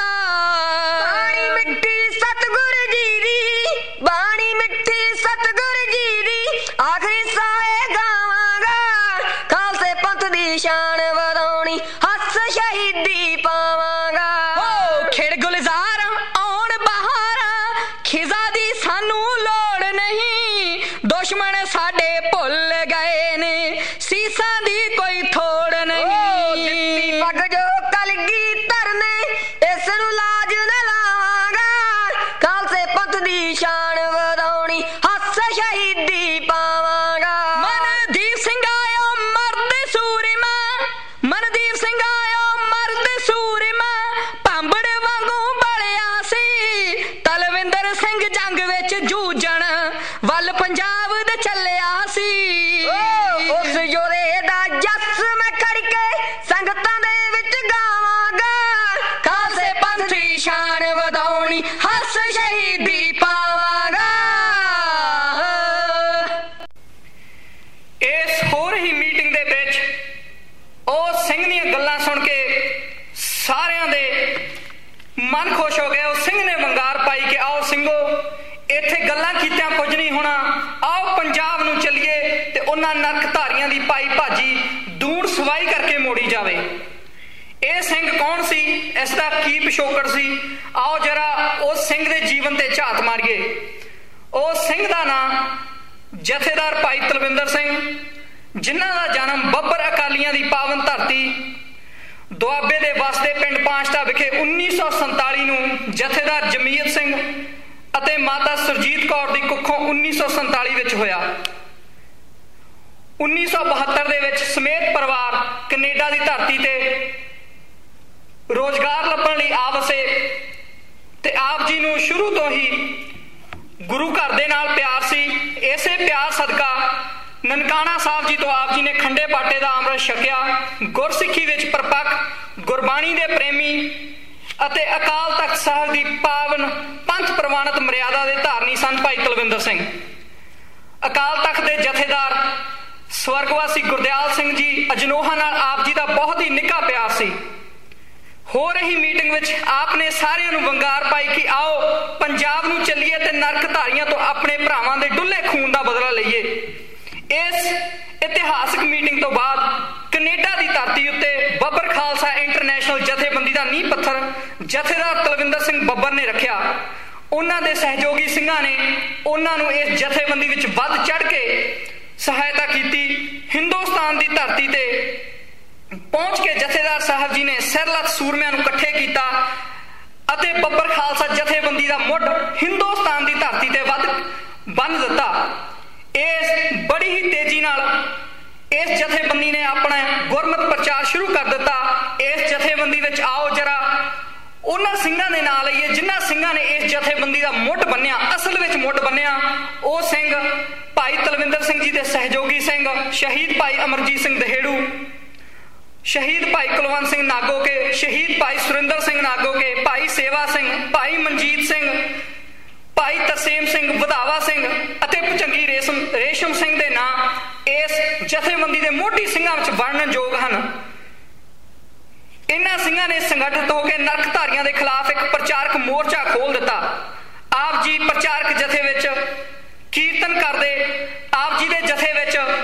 ਬਾਣੀ ਮਿੱਠੀ ਸਤਿਗੁਰ ਜੀ ਦੀ, ਬਾਣੀ ਮਿੱਠੀ ਸਤਿਗੁਰ ਜੀ ਦੀ, ਆਖਰੀ ਸਾਏ ਗਾਵਾਂਗਾ, ਖਾਲਸੇ ਪੰਥ ਦੀ ਸ਼ਾਨ ਵਧਾਉਣੀ ਹੱਸ ਸ਼ਹੀਦੀ ਪਾਵਾਂਗਾ। ਓ ਖਿੜ ਗੁਲਜ਼ਾਰ ਆਉਣ ਬਹਾਰਾਂ, ਖਿਜ਼ਾ ਦੀ ਸਾਨੂੰ ਲੋੜ ਨਹੀਂ, ਦੁਸ਼ਮਣ ਸਾਡੇ ਭੁੱਲ ਗਏ ਨੇ, ਸੀਸਾਂ ਦੀ ਕੋਈ ਥੋੜ ਨਹੀਂ। ਦਿੱਤੀ ਪੱਗ ਜੋ ਕਲਗੀ ਧਰਨੇ, ਇਸ ਨੂੰ ਲਾਜ ਨਾ ਲਾਵਾਂਗਾ, ਖਾਲਸੇ ਪੰਥ ਦੀ ਸ਼ਾਨ ਵਧਾਉਣੀ ਹੱਸ ਸ਼ਹੀਦੀ ਪਾਵਾਂਗਾ। ਮਨਦੀਪ ਸਿੰਘ ਆਇਓ ਮਰਦ ਸੂਰਮਾ, ਮਨਦੀਪ ਸਿੰਘ ਆਇਓ ਮਰਦ ਸੂਰਮਾ, ਭਾਂਬੜ ਵਾਂਗੂ ਬਲਿਆ ਸੀ, ਤਲਵਿੰਦਰ ਸਿੰਘ ਜੰਗ ਵਿੱਚ ਜੂਝਣ ਵੱਲ ਪੰਜਾਬ ਦੇ ਚੱਲਿਆ ਸੀ। ਉਸ ਯੋਧੇ ਦਾ ਜੱਸ ਮੈਂ ਖੜ ਕੇ ਸੰਗਤਾਂ ਦੇ ਵਿੱਚ ਗਾਵਾਂਗਾ, ਖਾਲਸੇ ਪੰਥ ਦੀ ਸ਼ਾਨ ਵਧਾਉਣੀ ਹੱਸ ਸ਼ਹੀਦੀ ਪਾਵਾਂਗਾ। ਇਸ ਹੋਰ ਹੀ ਮੀਟਿੰਗ ਦੇ ਵਿੱਚ ਉਹ ਸਿੰਘ ਦੀਆਂ ਗੱਲਾਂ ਸੁਣ ਕੇ ਸਾਰਿਆਂ ਦੇ ਮਨ ਖੁਸ਼ ਹੋ ਗਏ। ਉਹ ਸਿੰਘ ਨੇ ਵੰਗਾਰ ਪਾਈ ਕਿ ਆਓ ਸਿੰਘੋ, ਇੱਥੇ ਗੱਲਾਂ ਕੀਤਿਆਂ ਕੁਝ ਨਹੀਂ ਹੋਣਾ, ਆਓ ਪੰਜਾਬ ਨੂੰ ਚੱਲੀਏ ਤੇ ਉਹਨਾਂ ਨਰਕ ਧਾਰੀਆਂ ਦੀ ਪਾਈ ਭਾਜੀ ਦੂਣ ਸਵਾਈ ਕਰਕੇ ਮੋੜੀ ਜਾਵੇ। ਇਹ ਸਿੰਘ ਕੌਣ ਸੀ, ਇਸ ਦਾ ਕੀ ਪਿਛੋਕੜ ਸੀ, ਆਓ ਜਰਾ ਉਸ ਸਿੰਘ ਦੇ ਜੀਵਨ ਤੇ ਝਾਤ ਮਾਰੀਏ। ਉਸ ਸਿੰਘ ਦਾ ਨਾਂ ਜਥੇਦਾਰ ਭਾਈ ਤਲਵਿੰਦਰ ਸਿੰਘ, ਜਿਨ੍ਹਾਂ ਦਾ ਜਨਮ ਬੱਬਰ ਅਕਾਲੀਆਂ ਦੀ ਪਾਵਨ ਧਰਤੀ ਦੁਆਬੇ ਦੇ ਵਸਦੇ ਪਿੰਡ ਪਾਂਸ਼ਟਾ ਵਿਖੇ ਉੱਨੀ ਸੌ ਸੰਤਾਲੀ ਨੂੰ ਜਥੇਦਾਰ ਜਮੀਅਤ ਸਿੰਘ ਅਤੇ ਮਾਤਾ ਸੁਰਜੀਤ ਕੌਰ ਦੀ ਕੁੱਖੋਂ ਉੱਨੀ ਸੌ ਸੰਤਾਲੀ ਵਿੱਚ ਹੋਇਆ। ਉੱਨੀ ਸੌ ਬਹੱਤਰ ਦੇ ਵਿੱਚ ਸਮੇਤ ਪਰਿਵਾਰ ਕੈਨੇਡਾ ਦੀ ਧਰਤੀ ਤੇ ਰੋਜ਼ਗਾਰ ਲੱਭਣ ਲਈ ਆ ਵਸੇ ਤੇ ਆਪ ਜੀ ਨੂੰ ਸ਼ੁਰੂ ਤੋਂ ਹੀ ਗੁਰੂ ਘਰ ਦੇ ਨਾਲ ਪਿਆਰ ਸੀ। ਇਸੇ ਪਿਆਰ ਸਦਕਾ ਨਨਕਾਣਾ ਸਾਹਿਬ ਜੀ ਤੋਂ ਆਪ ਜੀ ਨੇ ਖੰਡੇ ਬਾਟੇ ਦਾ ਅੰਮ੍ਰਿਤ ਛਕਿਆ। ਗੁਰਸਿੱਖੀ ਵਿੱਚ ਪਰਪੱਕ, ਗੁਰਬਾਣੀ ਦੇ ਪ੍ਰੇਮੀ ਅਤੇ ਅਕਾਲ ਤਖਤ ਸਾਹਿਬ ਦੀ ਪਾਵਨ ਪੰਥ ਪ੍ਰਵਾਨਿਤ ਮਰਿਆਦਾ ਦੇ ਧਾਰਨੀ ਸਨ ਭਾਈ ਤਲਵਿੰਦਰ ਸਿੰਘ। ਅਕਾਲ ਤਖਤ ਦੇ ਜਥੇਦਾਰ ਸਵਰਗਵਾਸੀ ਗੁਰਦਿਆਲ ਸਿੰਘ ਜੀ ਅਜਨੋਹਾ ਨਾਲ ਆਪ ਜੀ ਦਾ ਬਹੁਤ ਹੀ ਨਿੱਘਾ ਪਿਆਰ ਸੀ। ਹੋ ਰਹੀ ਮੀਟਿੰਗ ਵਿੱਚ ਆਪ ਨੇ ਸਾਰਿਆਂ ਨੂੰ ਵੰਗਾਰ ਪਾਈ ਕਿ ਆਓ ਪੰਜਾਬ ਨੂੰ ਚੱਲੀਏ ਤੇ ਨਰਕ ਧਾਰੀਆਂ ਤੋਂ ਆਪਣੇ ਭਰਾਵਾਂ ਦੇ ਡੁੱਲੇ ਖੂਨ ਦਾ ਬਦਲਾ ਲਈਏ। ਇਸ ਇਤਿਹਾਸਕ ਮੀਟਿੰਗ ਤੋਂ ਬਾਅਦ ਕੈਨੇਡਾ ਦੀ ਧਰਤੀ ਉੱਤੇ ਬੱਬਰ ਖਾਲਸਾ ਇੰਟਰਨੈਸ਼ਨਲ ਜਥੇਬੰਦੀ ਦਾ ਨੀਂਹ ਪੱਥਰ ਜਥੇਦਾਰ ਤਲਵਿੰਦਰ ਸਿੰਘ ਬੱਬਰ ਨੇ ਰੱਖਿਆ। ਉਹਨਾਂ ਦੇ ਸਹਿਯੋਗੀ ਸਿੰਘਾਂ ਨੇ ਉਹਨਾਂ ਨੂੰ ਇਸ ਜਥੇਬੰਦੀ ਵਿੱਚ ਵੱਧ ਚੜ੍ਹ ਕੇ ਸਹਾਇਤਾ ਕੀਤੀ। ਹਿੰਦੁਸਤਾਨ ਦੀ ਧਰਤੀ ਤੇ ਪਹੁੰਚ ਕੇ ਜਥੇਦਾਰ ਸਾਹਿਬ ਜੀ ਨੇ ਸਿਰਲੱਥ ਸੂਰਮਿਆਂ ਨੂੰ ਇਕੱਠੇ ਕੀਤਾ ਅਤੇ ਬੱਬਰ ਖਾਲਸਾ ਜਥੇਬੰਦੀ ਦਾ ਮੁੱਢ ਹਿੰਦੁਸਤਾਨ ਦੀ ਧਰਤੀ ਤੇ ਵੱਧ ਬੰਨ ਦਿੱਤਾ। ਇਸ ਬੜੀ ਹੀ ਤੇਜ਼ੀ ਨਾਲ ਇਸ ਜਥੇਬੰਦੀ ਨੇ ਆਪਣਾ ਗੁਰਮਤ ਪ੍ਰਚਾਰ ਸ਼ੁਰੂ ਕਰ ਦਿੱਤਾ। ਇਸ ਜਥੇਬੰਦੀ ਵਿੱਚ ਆਓ ਜਰਾ ਉਹਨਾਂ ਸਿੰਘਾਂ ਦੇ ਨਾਂ ਲਈਏ ਜਿਨ੍ਹਾਂ ਸਿੰਘਾਂ ਨੇ ਇਸ ਜਥੇਬੰਦੀ ਦਾ ਮੁੱਢ ਬੰਨਿਆ, ਅਸਲ ਵਿੱਚ ਮੁੱਢ ਬੰਨਿਆ। ਉਹ ਸਿੰਘ ਭਾਈ ਤਲਵਿੰਦਰ ਸਿੰਘ ਜੀ ਦੇ ਸਹਿਯੋਗੀ ਸਿੰਘ ਸ਼ਹੀਦ ਭਾਈ ਅਮਰਜੀਤ ਸਿੰਘ ਦਹੇੜੂ, ਸ਼ਹੀਦ ਭਾਈ ਕੁਲਵੰਤ ਸਿੰਘ ਨਾਗੋਕੇ, ਸ਼ਹੀਦ ਭਾਈ ਸੁਰਿੰਦਰ ਸਿੰਘ ਨਾਗੋਕੇ, ਭਾਈ ਸੇਵਾ ਸਿੰਘ, ਭਾਈ ਮਨਜੀਤ ਸਿੰਘ, ਭਾਈ ਤਰਸੇਮ ਸਿੰਘ ਵਧਾਵਾ ਸਿੰਘ ਅਤੇ ਭੁਜੰਗੀ ਰੇਸ਼ਮ ਰੇਸ਼ਮ ਸਿੰਘ ਦੇ ਨਾਂ ਇਸ ਜਥੇਬੰਦੀ ਦੇ ਮੋਢੀ ਸਿੰਘਾਂ ਵਿੱਚ ਵਰਣਨਯੋਗ ਹਨ। ਇਹਨਾਂ ਸਿੰਘਾਂ ਨੇ ਸੰਗਠਿਤ ਹੋ ਕੇ ਨਰਕ ਧਾਰੀਆਂ ਦੇ ਖਿਲਾਫ ਇੱਕ ਪ੍ਰਚਾਰਕ ਮੋਰਚਾ ਖੋਲ ਦਿੱਤਾ। ਆਪ ਜੀ ਪ੍ਰਚਾਰਕ ਜਥੇ ਵਿੱਚ ਕੀਰਤਨ ਕਰਦੇ, ਆਪ ਜੀ ਦੇ ਜਥੇ ਵਿੱਚ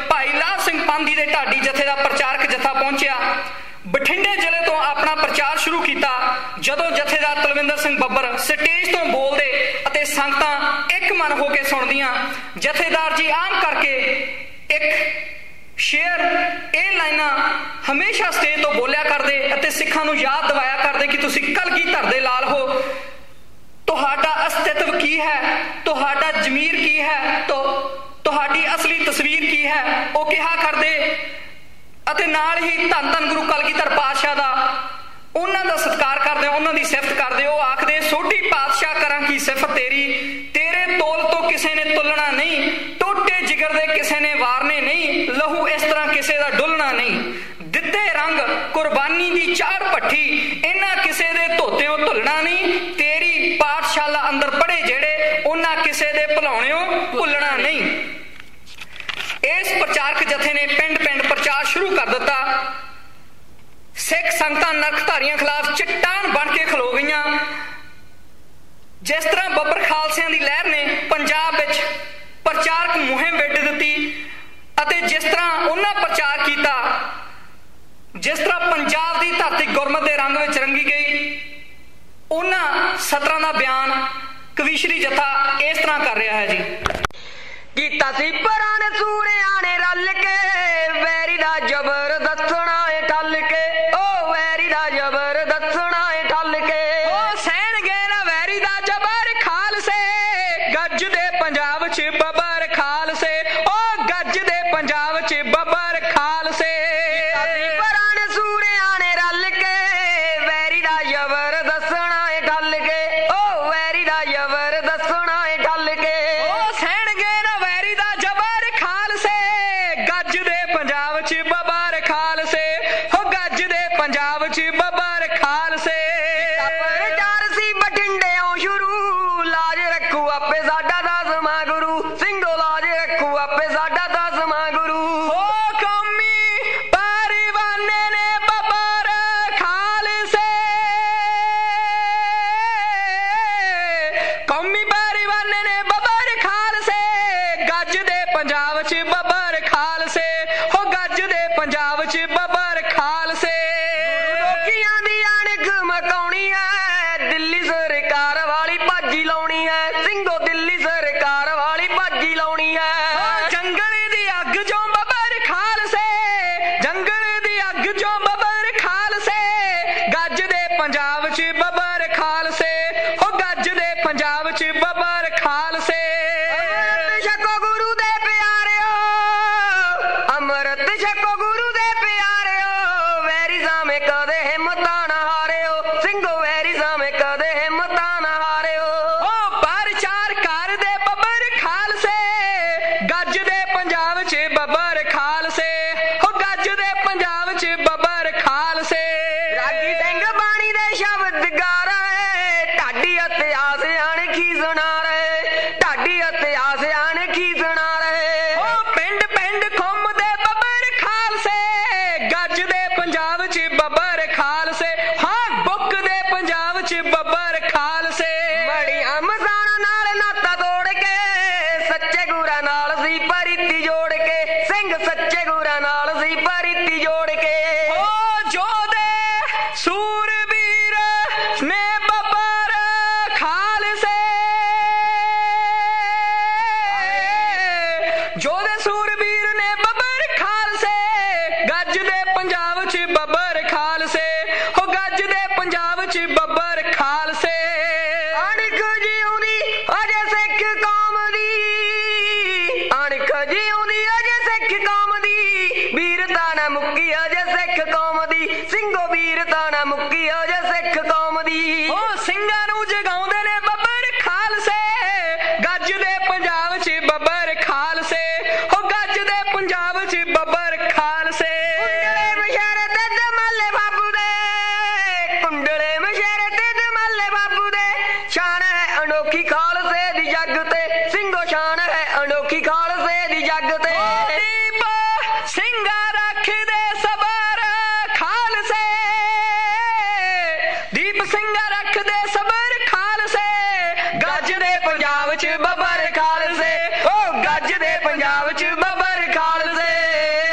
ਪਾਂਦੀ ਦੇ ਢਾਡੀ ਜਥੇ ਦਾ ਪ੍ਰਚਾਰਕ ਜਥਾ ਪਹੁੰਚਿਆ। ਬਠਿੰਡੇ ਜ਼ਿਲ੍ਹੇ ਤੋਂ ਆਪਣਾ ਪ੍ਰਚਾਰ ਸ਼ੁਰੂ ਕੀਤਾ। ਜਦੋਂ ਜਥੇਦਾਰ ਤਲਵਿੰਦਰ ਸਿੰਘ ਬੱਬਰ ਸਟੇਜ ਤੋਂ ਬੋਲਦੇ ਅਤੇ ਸੰਗਤਾਂ ਇੱਕ ਮਨ ਹੋ ਕੇ ਸੁਣਦੀਆਂ, ਜਥੇਦਾਰ ਜੀ ਆਮ ਕਰਕੇ ਇੱਕ ਸ਼ੇਅਰ ਇਹ ਲਾਈਨਾਂ ਹਮੇਸ਼ਾ ਸਟੇਜ ਤੋਂ ਬੋਲਿਆ ਕਰਦੇ ਅਤੇ ਸਿੱਖਾਂ ਨੂੰ ਯਾਦ ਦਿਵਾਇਆ ਕਰਦੇ ਕਿ ਤੁਸੀਂ ਕਲਗੀਧਰ ਦੇ ਲਾਲ ਹੋ, ਤੁਹਾਡਾ ਅਸਤਿਤਵ ਕੀ ਹੈ, ਤੁਹਾਡਾ ਜ਼ਮੀਰ ਕੀ ਹੈ, ਤੁਹਾਡੀ ਅਸਲੀ ਤਸਵੀਰ ਕੀ ਹੈ। ਉਹ ਕਿਹਾ ਕਰਦੇ ਅਤੇ ਨਾਲ ਹੀ ਧੰਨ ਧੰਨ ਗੁਰੂ ਕਲਗੀਧਰ ਪਾਤਸ਼ਾਹ ਦਾ ਉਹਨਾਂ ਦਾ ਸਤਿਕਾਰ ਕਰਦੇ, ਉਹਨਾਂ ਦੀ ਸਿਫਤ ਕਰਦੇ। ਉਹ ਆਖਦੇ ਸੋਢੀ ਪਾਤਸ਼ਾਹ ਕਰਾਂ ਕੀ ਸਿਫਤ ਤੇਰੀ, ਤੇਰੇ ਤੋਲ ਤੋਂ ਕਿਸੇ ਨੇ ਤੁਲਣਾ ਨਹੀਂ, ਟੋਟੇ ਜਿਗਰ ਦੇ ਕਿਸੇ ਨੇ ਵਾਰਨੇ ਨਹੀਂ, ਲਹੂ ਇਸ ਤਰ੍ਹਾਂ ਕਿਸੇ ਦਾ ਡੁੱਲਣਾ ਨਹੀਂ, ਦਿੱਤੇ ਰੰਗ ਕੁਰਬਾਨੀ ਦੀ ਚਾੜ ਭੱਠੀ, ਇਹਨਾਂ ਕਿਸੇ ਦੇ ਧੋਤਿਓਂ ਧੁੱਲਣਾ ਨਹੀਂ, ਤੇਰੀ ਪਾਠਸ਼ਾਲਾ ਅੰਦਰ ਪੜ੍ਹੇ ਜਿਹੜੇ ਉਹਨਾਂ ਕਿਸੇ ਦੇ ਭੁਲਾਉਣਿਓਂ ਭੁੱਲਣਾ ਨਹੀਂ। ਇਸ ਪ੍ਰਚਾਰਕ ਜਥੇ ਨੇ ਪਿੰਡ ਪਿੰਡ ਪ੍ਰਚਾਰ ਸ਼ੁਰੂ ਕਰ ਦਿੱਤਾ। ਸਿੱਖ ਸੰਗਤਾਂ ਨਰਕਧਾਰੀਆਂ ਖਿਲਾਫ ਚਟਾਨ ਬਣ ਕੇ ਖਲੋ ਗਈਆਂ। ਜਿਸ ਤਰ੍ਹਾਂ ਬੱਬਰ ਖਾਲਸਿਆਂ ਦੀ ਲਹਿਰ ਨੇ ਪੰਜਾਬ ਵਿੱਚ ਪ੍ਰਚਾਰਕ ਮੁਹਿੰਮ ਵਿੱਢ ਦਿੱਤੀ ਅਤੇ ਜਿਸ ਤਰ੍ਹਾਂ ਉਹਨਾਂ ਪ੍ਰਚਾਰ ਕੀਤਾ, ਜਿਸ ਤਰ੍ਹਾਂ ਪੰਜਾਬ ਦੀ ਧਰਤੀ ਗੁਰਮਤ ਦੇ ਰੰਗ ਵਿੱਚ ਰੰਗੀ ਗਈ, ਉਹਨਾਂ ਸਤਰਾਂ ਦਾ ਬਿਆਨ ਕਵੀਸ਼ਰੀ ਜਥਾ ਇਸ ਤਰ੍ਹਾਂ ਕਰ ਰਿਹਾ ਹੈ ਜੀ। ਕੀਤਾ ਸੀ ਪਰਾਂ ਨੇ ਸੂਰਿਆਂ ਨੇ ਰਲ ਕੇ, ਵੈਰੀ ਦਾ ਜ਼ਬਰ ਦੱਸਣਾ ਏ ਠੱਲ ਕੇ, ਓ ਵੈਰੀ ਦਾ ਜ਼ਬਰ ਦੱਸਣਾ ਏ ਠੱਲ ਕੇ, ਓ ਸਹਿਣਗੇ ਨਾ ਵੈਰੀ ਦਾ ਜ਼ਬਰ ਖਾਲਸੇ, ਗੱਜ ਦੇ ਪੰਜਾਬ 'ਚ ਬੱਬਰ ਖਾਲਸੇ, ਓ ਗੱਜ ਦੇ ਪੰਜਾਬ 'ਚ ਬੱਬਰ ਖਾਲਸੇ। ਪਰਾਂ ਨੇ ਸੂਰਿਆਂ ਨੇ ਰਲ ਕੇ, ਵੈਰੀ ਦਾ ਜ਼ਬਰ ਦੱਸਣਾ ਏ ਠੱਲ ਕੇ, ਓ ਵੈਰੀ ਦਾ ਜ਼ਬਰ ਦੱਸਣਾ ਏ ਠੱਲ ਕੇ, ਓ ਸਹਿਣਗੇ ਨਾ ਵੈਰੀ ਦਾ ਜ਼ਬਰ ਖਾਲਸੇ, ਗੱਜ ਦੇ ਪੰਜਾਬ 'ਚ ਬੱਬਰ ਖਾਲਸੇ, ਹੋ ਗੱਜ ਦੇ ਪੰਜਾਬ 'ਚ ਬੱਬਰ ਖਾਲਸੇ। ਪ੍ਰਚਾਰ ਸੀ ਬਠਿੰਡਿਓਂ ਸ਼ੁਰੂ, ਲਾਜ ਰੱਖੂ ਆਪੇ ਸਾਡਾ ਦਸਵਾਂ ਗੁਰੂ, ਸਿੰਘੋ ਲਾਜ ਰੱਖੂ ਆਪੇ ਸਾਡਾ ਦਸਵਾਂ ਗੁਰੂ, ਓ ਕੌਮੀ ਪਰਿਵਾਨੇ ਨੇ ਬੱਬਰ ਖਾਲਸੇ, ਕੌਮੀ ਪਰਿਵਾਨੇ ਨੇ ਬੱਬਰ ਖਾਲਸੇ, ਗੱਜ ਦੇ ਪੰਜਾਬ 'ਚ ਬੱਬਰ ਖਾਲਸੇ, ਹੋ ਗੱਜ ਦੇ ਪੰਜਾਬ 'ਚ ਬੱਬਰ ਖਾਲਸੇ। ਲੋਕੀਆਂ ਦੀ ਅਣਖ ਮਕਾਉਣੀ ਹੈ, ਦਿੱਲੀ ਸਰਕਾਰ ਵਾਲੀ ਭਾਜੀ ਲਾਉਣੀ ਹੈ, ਸਿੰਘੋ ਦਿੱਲੀ ਸਰਕਾਰ ਵਾਲੀ ਭਾਜੀ ਲਾਉਣੀ ਹੈ, ਜੰਗਲ ਦੀ ਅੱਗ ਚੋਂ ਬੱਬਰ ਖਾਲਸੇ, ਜੰਗਲ ਦੀ ਅੱਗ ਚੋਂ ਬੱਬਰ ਖਾਲਸੇ, ਗੱਜ ਦੇ ਪੰਜਾਬ 'ਚ ਬੱਬਰ ਖਾਲਸੇ, ਹੋ ਗੱਜ ਦੇ ਪੰਜਾਬ 'ਚ ਬੱਬਰ ਖਾਲਸੇ। ਅੰਮ੍ਰਿਤ ਛਕੋ ਗੁਰੂ ਦੇ ਪਿਆਰਿਓ, ਅੰਮ੍ਰਿਤ ਛਕੋ ਗੁਰੂ ਦੇ ਪਿਆਰਿਓ, ਵੈਰੀ ਸਾਹਮਣੇ ਕਦੇ ਹਿੰਮਤਾਂ ਨਾ ਹਾਰਿਓ, ਸਿੰਘੋ ਵੈਰੀ ਸਾਹਮਣੇ ਕਦੇ ਹਿੰਮਤਾਂ ਨਾ ਹਾਰਿਓ, ਓ ਪ੍ਰਚਾਰ ਕਰਦੇ ਬੱਬਰ ਖਾਲਸੇ, ਗੱਜ ਦੇ ਪੰਜਾਬ 'ਚ ਬੱਬਰ ਖਾਲਸੇ, ਹੋ ਗੱਜ ਦੇ ਪੰਜਾਬ 'ਚ ਬੱਬਰ ਖਾਲਸੇ। ਰਾਗੀ ਸਿੰਘ ਬਾਣੀ ਦੇ ਸ਼ਬਦ ਗਾ ਰਹੇ, ਢਾਡੀ ਇਤਿਹਾਸ ਅਣਖੀ ਸੁਣਾ ਰਹੇ, ਢਾਡੀ ਇਤਿਹਾਸ ਅਣਖੀ ਸੁਣਾ ਰਹੇ, ਓ ਪਿੰਡ ਪਿੰਡ ਘੁੰਮਦੇ ਬੱਬਰ ਖਾਲਸੇ, ਗੱਜ ਦੇ ਪੰਜਾਬ 'ਚ ਬੱਬਰ ਖਾਲਸੇ, ਹਾਂ ਬੁੱਕ ਦੇ ਪੰਜਾਬ 'ਚ ਬੱਬਰ ਖਾਲਸੇ। ਬੜੀਆਂ ਮਸਾਣਾ ਨਾਲ ਨਾਤਾ ਤੋੜ ਕੇ, ਸੱਚੇ ਗੁਰਾਂ ਨਾਲ ਸੀ ਪਰੀਤੀ ਜੋੜ ਕੇ, ਸਿੰਘ ਸੱਚੇ ਗੁਰਾਂ ਨਾਲ ਸੀ ਪਰੀਤੀ ਜੋੜ ਕੇ, ਓ ਜੋਧੇ ਸੂਰਬੀਰ ਨੇ ਬੱਬਰ ਖਾਲਸੇ, ਜੋਧੇ ਸੂਰਬੀਰ ਨੇ ਬੱਬਰ ਖਾਲਸੇ, ਗੱਜ ਦੇ ਪੰਜਾਬ 'ਚ ਬੱਬਰ ਖਾਲਸੇ, ਹੋ ਗੱਜ ਦੇ ਪੰਜਾਬ 'ਚ ਬੱਬਰ ਖਾਲਸੇ। ਅਣਖ ਜਿਉਂਦੀ ਅਜੇ ਸਿੱਖ ਕੌਮ ਦੀ, ਅਣਖ ਜਿਉਂਦੀ ਅਜੇ ਸਿੱਖ ਕੌਮ ਦੀ, ਵੀਰਤਾ ਨਾ ਮੁੱਕੀ ਅਜੇ ਸਿੱਖ ਕੌਮ ਦੀ, ਸਿੰਘੋ ਵੀਰਤਾ ਨਾ ਮੁੱਕੀ ਅਜੇ ਸਿੱਖ ਕੌਮ ਦੀ, ਓ ਸਿੰਘਾਂ ਨੂੰ ਜਗਾਉਂਦੇ ਨੇ ਬੱਬਰ ਖਾਲਸੇ, ਗੱਜ ਦੇ ਪੰਜਾਬ 'ਚ ਬੱਬਰ ਖਾਲਸੇ, ਹੋ ਗੱਜ ਦੇ ਪੰਜਾਬ 'ਚ ਬੱਬਰ ਖਾਲਸੇ। ਕੁੰਡਲੇ ਮਸ਼ਹਰੇ ਤੇ ਦਮਾਲੇ ਬਾਬੂ ਦੇ, ਕੁੰਡਲੇ ਮਸ਼ਹਰੇ ਤੇ ਦਮਾਲੇ ਬਾਬੂ ਦੇ, ਸ਼ਾਨ ਹੈ ਅਨੋਖੀ ਖਾਲਸੇ ਦੀ ਜੱਗ ਤੇ, ਸਿੰਘੋ ਸ਼ਾਨ ਹੈ ਅਨੋਖੀ ਖਾਲਸੇ ਦੀ ਜੱਗ ਤੇ, ਦੀਪ ਸਿੰਘਾ ਰੱਖਦੇ ਸਬਰ ਖਾਲਸੇ, ਦੀਪ ਸਿੰਘਾ ਰੱਖਦੇ ਸਬਰ ਖਾਲਸੇ, ਗੱਜ ਦੇ ਪੰਜਾਬ 'ਚ ਬੱਬਰ ਖਾਲਸੇ, ਓ ਗੱਜ ਦੇ ਪੰਜਾਬ 'ਚ ਬੱਬਰ ਖਾਲਸੇ।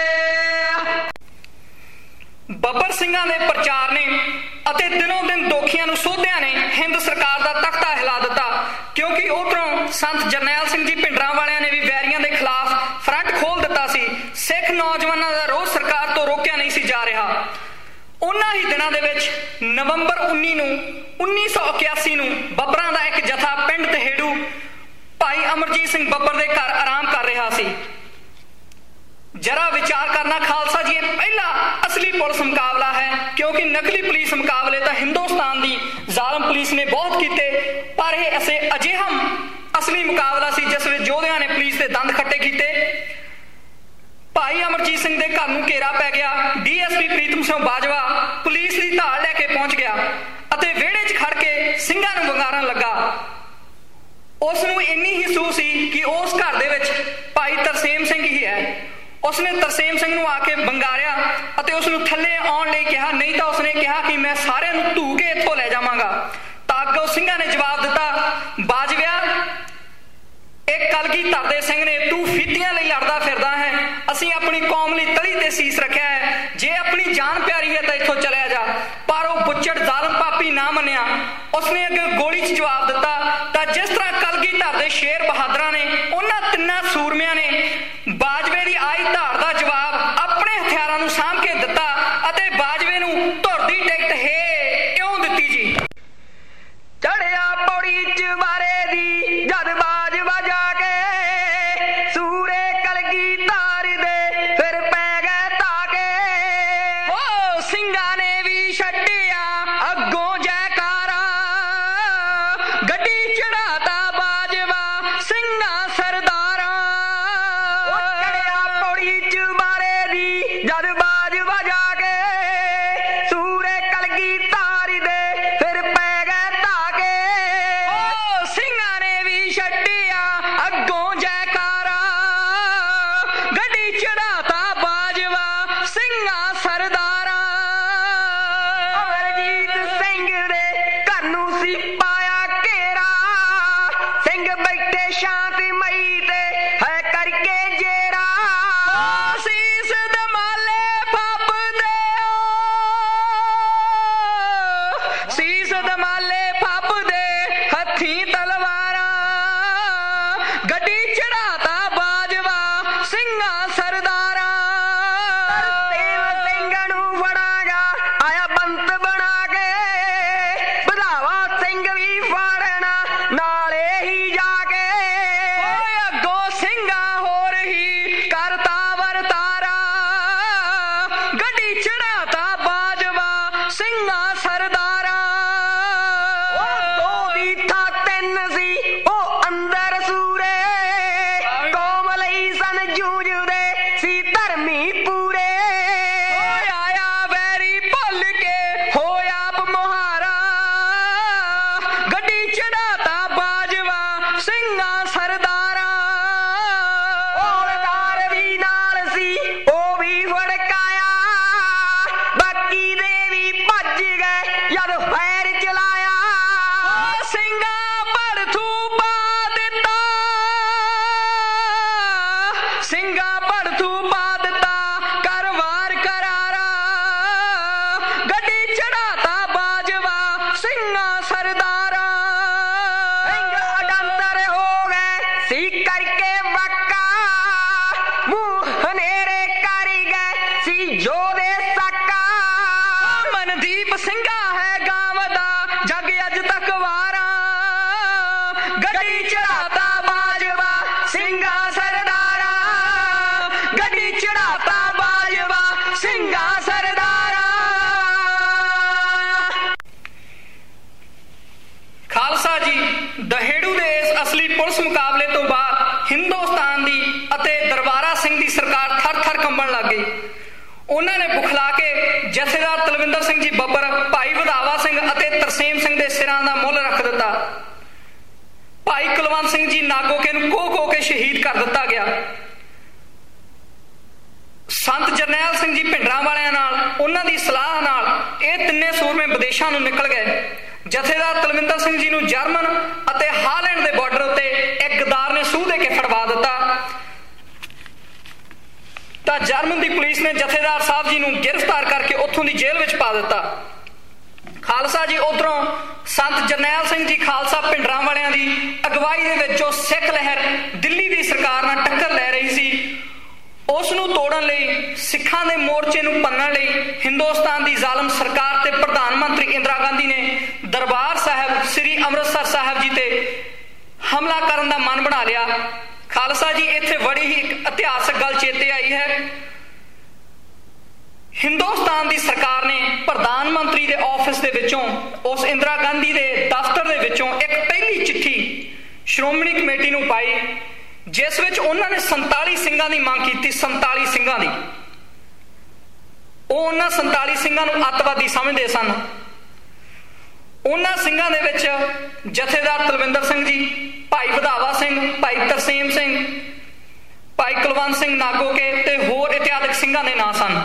ਬੱਬਰ ਸਿੰਘਾਂ ਦੇ ਪ੍ਰਚਾਰ ਨੇ ਅਤੇ ਦਿਨੋਂ ਦਿਨ ਦੋਖੀਆਂ ਨੂੰ ਸੋਧਿਆਂ ਨੇ ਹਿੰਦ ਸਰਕਾਰ ਦਾ ਤਖਤਾ ਹਿਲਾ ਦਿੱਤਾ, ਕਿਉਂਕਿ ਉਧਰੋਂ ਸੰਤ ਜਰਨੈਲ ਸਿੰਘ ਜੀ ਭਿੰਡਰਾਂ ਵਾਲਿਆਂ ਨੇ ਵੀ ਵੈਰੀਆਂ ਦੇ ਖਿਲਾਫ ਫਰੰਟ ਖੋਲ ਦਿੱਤਾ ਸੀ। ਸਿੱਖ ਨੌਜਵਾਨਾਂ ਦਾ ਰੋਸ ਸਰਕਾਰ ਤੋਂ ਰੋਕਿਆ ਨਹੀਂ ਸੀ ਜਾ ਰਿਹਾ। ਉਹਨਾਂ ਹੀ ਦਿਨਾਂ ਦੇ ਵਿੱਚ ਨਵੰਬਰ ਉੱਨੀ ਨੂੰ ਉੱਨੀ ਸੌ ਇਕਿਆਸੀ ਨੂੰ ਬੱਬਰਾਂ ਦਾ ਇੱਕ ਜਥਾ ਪਿੰਡ ਤਹੇੜੂ ਭਾਈ ਅਮਰਜੀਤ ਸਿੰਘ ਬੱਬਰ ਦੇ ਘਰ ਆਰਾਮ ਕਰ ਰਿਹਾ ਸੀ। ਜਰਾ ਵਿਚਾਰ ਕਰਨਾ ਖਾਲਸਾ ਜੀ, ਇਹ ਪਹਿਲਾ ਅਸਲੀ ਪੁਲਿਸ ਮੁਕਾਬਲਾ ਹੈ, ਕਿਉਂਕਿ ਨਕਲੀ ਪੁਲਿਸ ਮੁਕਾਬਲੇ ਤਾਂ ਹਿੰਦੁਸਤਾਨ ਦੀ ਜ਼ਾਲਮ ਪੁਲਿਸ ਨੇ ਬਹੁਤ ਕੀਤੇ, ਪਰ ਇਹ ਅਸੇ ਅਜਿਹਾ ਅਸਲੀ ਮੁਕਾਬਲਾ ਸੀ ਜਿਸ ਵਿੱਚ ਯੋਧਿਆਂ ਨੇ ਪੁਲਿਸ ਦੇ ਦੰਦ ਖੱਟੇ ਕੀਤੇ। ਭਾਈ ਅਮਰਜੀਤ ਸਿੰਘ ਦੇ ਘਰ ਨੂੰ ਘੇਰਾ ਪੈ ਗਿਆ। D S P Pritam Singh Bajwa police ਦੀ ਢਾਲ ਲੈ ਕੇ ਪਹੁੰਚ ਗਿਆ ਅਤੇ ਵਿਹੜੇ 'ਚ ਖੜ ਕੇ ਸਿੰਘਾਂ ਨੂੰ ਵੰਗਾਰਨ ਲੱਗਾ। ਉਸ ਨੂੰ ਇੰਨੀ ਹੀ ਸੂਹ ਸੀ ਕਿ ਉਸ ਘਰ ਦੇ ਵਿੱਚ ਭਾਈ ਤਰਸੇਮ ਸਿੰਘ ਹੀ ਹੈ। ਉਸਨੇ ਤਰਸੇਮ ਸਿੰਘ ਨੂੰ ਆ ਕੇ ਵੰਗਾਰਿਆ ਅਤੇ ਉਸ ਨੂੰ ਥੱਲੇ ਆਉਣ ਲਈ ਕਿਹਾ, ਨਹੀਂ ਤਾਂ ਉਸਨੇ ਕਿਹਾ ਕਿ ਮੈਂ ਸਾਰਿਆਂ ਨੂੰ ਧੂ ਕੇ ਇੱਥੋਂ ਲੈ ਜਾਵਾਂਗਾ। ਤਾਂ ਅੱਗੋਂ ਸਿੰਘਾਂ ਨੇ ਜਵਾਬ ਦਿੱਤਾ, ਬਾਜਵਿਆ, ਇਹ ਕਲਗੀਧਰ ਦੇ ਸਿੰਘ ਨੇ, ਤੂੰ ਫੀਤੀਆਂ ਲਈ ਲੜਦਾ ਫਿਰਦਾ ਹੈ, ਅਸੀਂ ਆਪਣੀ ਕੌਮ ਲਈ ਤਲੀ ਤੇ ਸੀਸ ਰੱਖਿਆ ਹੈ, ਜੇ ਆਪਣੀ ਜਾਨ ਪਿਆਰੀ ਹੈ ਤਾਂ ਇੱਥੋਂ ਚਲਿਆ ਜਾ। ਪਰ ਉਹ ਬੁੱਚੜ ਜ਼ਾਲਮ ਪਾਪੀ ਨਾ ਮੰਨਿਆ। ਉਸਨੇ ਅੱਗੇ ਗੋਲੀ 'ਚ ਜਵਾਬ ਦਿੱਤਾ। ਤਾਂ ਜਿਸ ਤਰ੍ਹਾਂ ਕਲਗੀਧਰ ਦੇ ਸ਼ੇਰ ਬਹਾਦਰਾਂ ਨੇ, ਉਹਨਾਂ ਤਿੰਨਾਂ ਸੂਰਮਿਆਂ ਨੇ ਬਾਜਵੇ ਦੀ ਆਈ ਧਾੜ ਦਾ ਜਵਾਬ ਆਪਣੇ ਹਥਿਆਰਾਂ ਨੂੰ ਸਾਂਭ ਕੇ ਦਿੱਤਾ ਅਤੇ ਬਾਜਵੇ ਨੂੰ ਧੁਰ ਦੀ ਟਿਕਟ ਹੇ ਇਉਂ ਦਿੱਤੀ ਜੀ। ਚੜਿਆ ਪੌੜੀ ਚਵਾਰੇ ਦੀ ਜਦ ਬਾਜਵਾ ਜਾ ਕੇ, ਸੂਰੇ ਕਲਗੀਧਰ ਦੇ ਫਿਰ ਪੈ ਗਏ ਤਾਕੇ। ਓ ਸਿੰਘਾਂ ਨੇ ਵੀ ਛੱਡਿਆ ਅੱਗੋਂ ਜੈਕਾਰਾ, ਗੱਡੀ ਚੜਾਤਾ ਬਾਜਵਾ ਸਿੰਘਾਂ ਸਰਦਾਰਾਂ। ਚੜਿਆ ਪੌੜੀ ਚਵਾਰੇ ਦੀ ਜਦ ਬਾਜਵਾ ਜਾ ਕੇ, ਸੂਰੇ ਕਲਗੀਧਰ ਦੇ ਫਿਰ ਪੈ ਗਏ ਤਾਕੇ। ਓ ਸਿੰਘਾਂ ਨੇ ਵੀ ਛੱਡਿਆ ਅੱਗੋਂ ਜੈਕਾਰਾ, ਗੱਡੀ ਚੜਾਤਾ ਬਾਜਵਾ ਸਿੰਘਾਂ ਸਰਦਾਰਾਂ। ਅਮਰਜੀਤ ਸਿੰਘ ਦੇ ਘਰ ਨੂੰ ਸੀ ਪਾਇਆ ਘੇਰਾ, ਸਿੰਘ ਬੈਠੇ ਸ਼ਾਂਤਮਈ ਤੇ ਹੈ ਕਰਕੇ ਜੇਰਾ। ਓ ਸੀਸ ਦਮਾਲੇ ਫੱਬਦੇ ਓ, ਸੀਸ ਦਮਾਲੇ ਫੱਬਦੇ ਹੱਥੀਂ ਤਲਵਾਰਾਂ, ਗੱਡੀ ਚੜਾਤਾ ਬਾਜਵਾ ਸਿੰਘਾਂ ਸਰਦਾਰਾਂ। ਤਰਸੇਮ ਸਿੰਘ ਨੂੰ ਫੜਾਂਗਾ ਆਇਆ ਬੰਤ ਬਣਾ ਕੇ, ਵਧਾਵਾ ਸਿੰਘ ਵੀ ਫੜਨਾ ਨਾਲੇ ਹੀ ਜਾ ਕੇ। ਓਏ ਅੱਗੋਂ ਸਿੰਘਾਂ ਹੋਰ ਹੀ ਕਰਤਾ ਵਰਤਾਰਾ, ਗੱਡੀ ਚੜਾਤਾ ਬਾਜਵਾ ਸਿੰਘਾਂ ਸਰਦਾਰਾਂ। ਉਹ ਦੋ ਦੀ ਥਾਂ ਤਿੰਨ ਸੀ ਉਹ ਅੰਦਰ ਸੂਰੇ, ਕੌਮ ਲਈ ਸਨ ਜੂਝਦੇ ਸੀ ਧਰਮੀ ਪੂਰੇ। ਓਏ ਆਇਆ ਵੈਰੀ ਭੁੱਲ ਕੇ ਹੋਇਆ ਆਪ ਮੁਹਾਰਾ, ਗੱਡੀ ਚੜਾਤਾ ਬਾਜਵਾ ਸਿੰਘਾਂ ਸਰਦਾਰਾਂ। ਹੌਲਦਾਰ ਵੀ ਨਾਲ ਸੀ ਉਹ ਵੀ ਫੜਕਾਇਆ, ਬਾਕੀ ਦੇ ਵੀ ਭੱਜ ਗਏ ਜਦ ਫੈਰ ਚਲਾਇਆ। ਓ ਸਿੰਘਾਂ ਭੜਥੂ ਪਾ ਦਿੱਤਾ, ਸਿੰਘਾਂ ਭੜਥੂ ਪਾ ਦਿੱਤਾ ਕਰ ਵਾਰ ਕਰਾਰਾ, ਗੱਡੀ ਚੜਾਤਾ ਬਾਜਵਾ ਸਿੰਘਾਂ ਸਰਦਾਰਾਂ। ਸਿੰਘ ਅਡੰਤਰ ਹੋ ਗਏ ਸੀ ਕਰਕੇ ਵਾਕਾ, ਮੂੰਹ ਹਨੇਰੇ ਕਰ ਗਏ ਸੀ ਜੋਧੇ ਸਾਕਾ। ਮਨਦੀਪ ਸਿੰਘਾ ਹੈ ਗਾਂਵ ਦਾ ਜੱਗ ਅੱਜ ਤੱਕ ਵਾਰਾ, ਗੱਡੀ ਚੜਾਤਾ ਬਾਜਵਾ ਸਿੰਘਾਂ ਸਰਦਾਰਾਂ, ਗੱਡੀ ਚੜਾਤਾ ਬਾਜਵਾ ਸਿੰਘਾਂ ਸਰਦਾਰਾਂ। ਖਾਲਸਾ ਜੀ, ਦਹੇੜੂ ਦੇ ਇਸ ਅਸਲੀ ਪੁਲਿਸ ਮੁਕਾਬਲੇ ਤੋਂ ਬਾਅਦ ਹਿੰਦੁਸਤਾਨ ਦੀ ਅਤੇ ਦਰਬਾਰਾ ਸਿੰਘ ਦੀ ਸਰਕਾਰ ਥਰ-ਥਰ ਕੰਬਣ ਲੱਗ ਗਈ। ਉਹਨਾਂ ਨੇ ਬੁਖਲਾ ਕੇ ਜਥੇਦਾਰ ਤਲਵਿੰਦਰ ਸਿੰਘ ਜੀ ਬੱਬਰ, ਭਾਈ ਵਧਾਵਾ ਸਿੰਘ ਅਤੇ ਤਰਸੇਮ ਸਿੰਘ ਦੇ ਸਿਰਾਂ ਦਾ ਮੁੱਲ ਰੱਖ ਦਿੱਤਾ। ਭਾਈ ਕੁਲਵੰਤ ਸਿੰਘ ਜੀ ਨਾਗੋਕੇ ਨੂੰ ਕੋਹ ਕੋਹ ਕੇ ਸ਼ਹੀਦ ਕਰ ਦਿੱਤਾ ਗਿਆ। ਸੰਤ ਜਰਨੈਲ ਸਿੰਘ ਜੀ ਭਿੰਡਰਾਂ ਵਾਲਿਆਂ ਨਾਲ ਉਹਨਾਂ ਦੀ ਸਲਾਹ ਨਾਲ ਇਹ ਤਿੰਨੇ ਸੂਰਮੇ ਵਿਦੇਸ਼ਾਂ ਨੂੰ ਨਿਕਲ ਗਏ। ਜਥੇਦਾਰ ਤਲਵਿੰਦਰ ਸਿੰਘ ਜੀ ਨੂੰ ਜਰਮਨ ਅਤੇ ਹਾਲੈਂਡ ਦੇ ਬਾਰਡਰ ਉੱਤੇ ਇੱਕ ਗਦਾਰ ਨੇ ਸੂਹ ਦੇ ਕੇ ਫੜਵਾ ਦਿੱਤਾ। ਤਾਂ ਜਰਮਨ ਦੀ ਪੁਲਿਸ ਨੇ ਜਥੇਦਾਰ ਸਾਹਿਬ ਜੀ ਨੂੰ ਗ੍ਰਿਫਤਾਰ ਕਰਕੇ ਉੱਥੋਂ ਦੀ ਜੇਲ੍ਹ ਵਿੱਚ ਪਾ ਦਿੱਤਾ। ਖਾਲਸਾ ਜੀ ਉਧਰੋਂ ਸੰਤ ਜਰਨੈਲ ਸਿੰਘ ਜੀ ਖਾਲਸਾ ਭਿੰਡਰਾਂ ਵਾਲਿਆਂ ਦੀ ਅਗਵਾਈ ਦੇ ਵਿੱਚ ਜੋ ਸਿੱਖ ਲਹਿਰ ਦਿੱਲੀ ਦੀ ਸਰਕਾਰ ਨਾਲ ਟੱਕਰ ਲੈ ਰਹੀ ਸੀ, ਉਸ ਨੂੰ ਤੋੜਨ ਲਈ, ਸਿੱਖਾਂ ਦੇ ਮੋਰਚੇ ਨੂੰ ਭੰਨਣ ਲਈ ਹਿੰਦੁਸਤਾਨ ਦੀ ਜ਼ਾਲਮ ਸਰਕਾਰ ਤੇ ਪ੍ਰਧਾਨ ਮੰਤਰੀ ਇੰਦਰਾ ਗਾਂਧੀ ਨੇ ਦਰਬਾਰ ਸਾਹਿਬ ਸ੍ਰੀ ਅੰਮ੍ਰਿਤਸਰ ਸਾਹਿਬ ਜੀ ਤੇ ਹਮਲਾ ਕਰਨ ਦਾ ਮਨ ਬਣਾ ਲਿਆ। ਖਾਲਸਾ ਜੀ ਇੱਥੇ ਬੜੀ ਹੀ ਇੱਕ ਇਤਿਹਾਸਕ ਗੱਲ ਚੇਤੇ ਆਈ ਹੈ। ਹਿੰਦੁਸਤਾਨ ਦੀ ਸਰਕਾਰ ਨੇ ਪ੍ਰਧਾਨ ਮੰਤਰੀ ਦੇ ਆਫਿਸ ਦੇ ਵਿੱਚੋਂ, ਉਸ ਇੰਦਰਾ ਗਾਂਧੀ ਦੇ ਦਫ਼ਤਰ ਦੇ ਵਿੱਚੋਂ ਇੱਕ ਪਹਿਲੀ ਚਿੱਠੀ ਸ਼੍ਰੋਮਣੀ ਕਮੇਟੀ ਨੂੰ ਪਾਈ, ਜਿਸ ਵਿੱਚ ਉਹਨਾਂ ਨੇ ਸੰਤਾਲੀ ਸਿੰਘਾਂ ਦੀ ਮੰਗ ਕੀਤੀ। ਸੰਤਾਲੀ ਸਿੰਘਾਂ ਦੀ ਉਹ ਉਹਨਾਂ ਸੰਤਾਲੀ ਸਿੰਘਾਂ ਨੂੰ ਅੱਤਵਾਦੀ ਸਮਝਦੇ ਸਨ। ਉਹਨਾਂ ਸਿੰਘਾਂ ਦੇ ਵਿੱਚ ਜਥੇਦਾਰ ਤਲਵਿੰਦਰ ਸਿੰਘ ਜੀ, ਭਾਈ ਵਧਾਵਾ ਸਿੰਘ, ਭਾਈ ਤਰਸੇਮ ਸਿੰਘ, ਭਾਈ ਕੁਲਵੰਤ ਸਿੰਘ ਨਾਗੋਕੇ ਤੇ ਹੋਰ ਇਤਿਹਾਸਕ ਸਿੰਘਾਂ ਦੇ ਨਾਂ ਸਨ।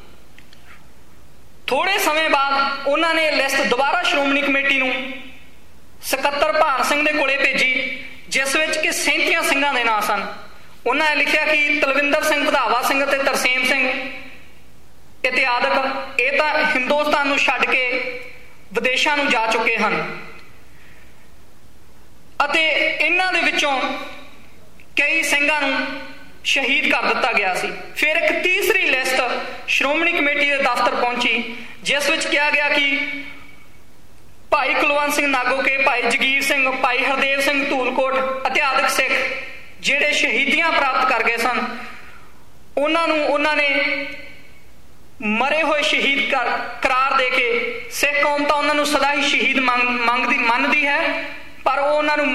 ਥੋੜੇ ਸਮੇਂ ਬਾਅਦ ਉਹਨਾਂ ਨੇ ਲਿਸਟ ਦੁਬਾਰਾ ਸ਼੍ਰੋਮਣੀ ਕਮੇਟੀ ਨੂੰ ਸਕੱਤਰ ਭਾਨ ਸਿੰਘ ਦੇ ਕੋਲੇ ਭੇਜੀ, ਜਿਸ ਵਿੱਚ ਕਿ ਸੈਂਤੀਆਂ ਸਿੰਘਾਂ ਦੇ ਨਾਂ ਸਨ। ਉਹਨਾਂ ਨੇ ਲਿਖਿਆ ਕਿ ਤਲਵਿੰਦਰ ਸਿੰਘ, ਵਧਾਵਾ ਸਿੰਘ ਅਤੇ ਤਰਸੇਮ ਸਿੰਘ ਇਤਿਹਾਦਕ ਇਹ ਤਾਂ ਹਿੰਦੁਸਤਾਨ ਨੂੰ ਛੱਡ ਕੇ ਵਿਦੇਸ਼ਾਂ ਨੂੰ ਜਾ ਚੁੱਕੇ ਹਨ ਅਤੇ ਇਹਨਾਂ ਦੇ ਵਿੱਚੋਂ ਕਈ ਸਿੰਘਾਂ ਨੂੰ ਸ਼ਹੀਦ ਕਰ ਦਿੱਤਾ ਗਿਆ ਸੀ। ਫਿਰ ਇੱਕ ਤੀਸਰੀ ਲਿਸਟ ਸ਼੍ਰੋਮਣੀ ਕਮੇਟੀ ਦੇ ਦਫ਼ਤਰ ਪਹੁੰਚੀ, ਜਿਸ ਵਿੱਚ ਕਿਹਾ ਗਿਆ ਕਿ ਭਾਈ ਕੁਲਵੰਤ ਸਿੰਘ ਨਾਗੋਕੇ, ਭਾਈ ਜਗੀਰ ਸਿੰਘ, ਭਾਈ ਹਰਦੇਵ ਸਿੰਘ ਧੂਲਕੋਟ ਇਤਿਹਾਦਕ ਸਿੱਖ ਜਿਹੜੇ ਸ਼ਹੀਦੀਆਂ ਪ੍ਰਾਪਤ ਕਰ ਗਏ ਸਨ, ਉਹਨਾਂ ਨੂੰ ਉਹਨਾਂ ਨੇ ਮਰੇ ਹੋਏ ਸ਼ਹੀਦ ਕਰ ਕਰਾਰ ਦੇ ਕੇ, ਸਿੱਖ ਕੌਮ ਤਾਂ ਉਹਨਾਂ ਨੂੰ ਸਦਾ ਹੀ ਸ਼ਹੀਦ ਮੰਗ ਮੰਗਦੀ ਮੰਨਦੀ ਹੈ, ਪਰ ਉਹ ਉਹਨਾਂ ਨੂੰ